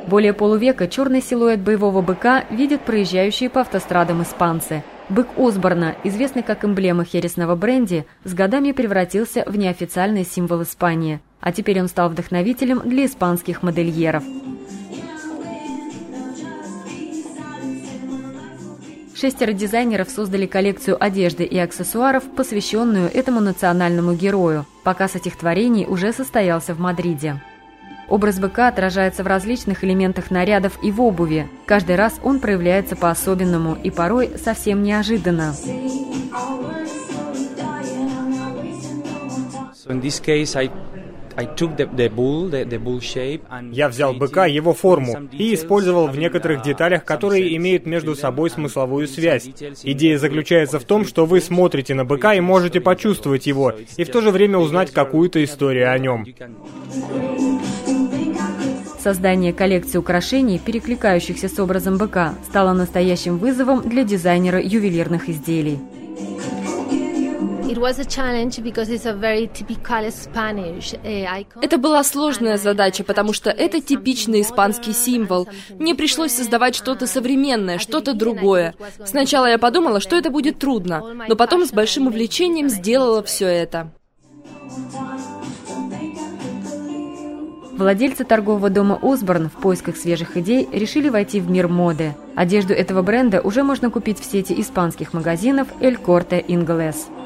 Более полувека черный силуэт боевого быка видят проезжающие по автострадам испанцы. Бык Осборна, известный как эмблема хересного бренди, с годами превратился в неофициальный символ Испании, а теперь он стал вдохновителем для испанских модельеров. 6 дизайнеров создали коллекцию одежды и аксессуаров, посвященную этому национальному герою. Показ этих творений уже состоялся в Мадриде. Образ быка отражается в различных элементах нарядов и в обуви. Каждый раз он проявляется по-особенному и порой совсем неожиданно. Я взял быка, его форму, и использовал в некоторых деталях, которые имеют между собой смысловую связь. Идея заключается в том, что вы смотрите на быка и можете почувствовать его, и в то же время узнать какую-то историю о нем. Создание коллекции украшений, перекликающихся с образом быка, стало настоящим вызовом для дизайнера ювелирных изделий. Это была сложная задача, потому что это типичный испанский символ. Мне пришлось создавать что-то современное, что-то другое. Сначала я подумала, что это будет трудно, но потом с большим увлечением сделала все это. Владельцы торгового дома «Осборн» в поисках свежих идей решили войти в мир моды. Одежду этого бренда уже можно купить в сети испанских магазинов «El Corte Inglés».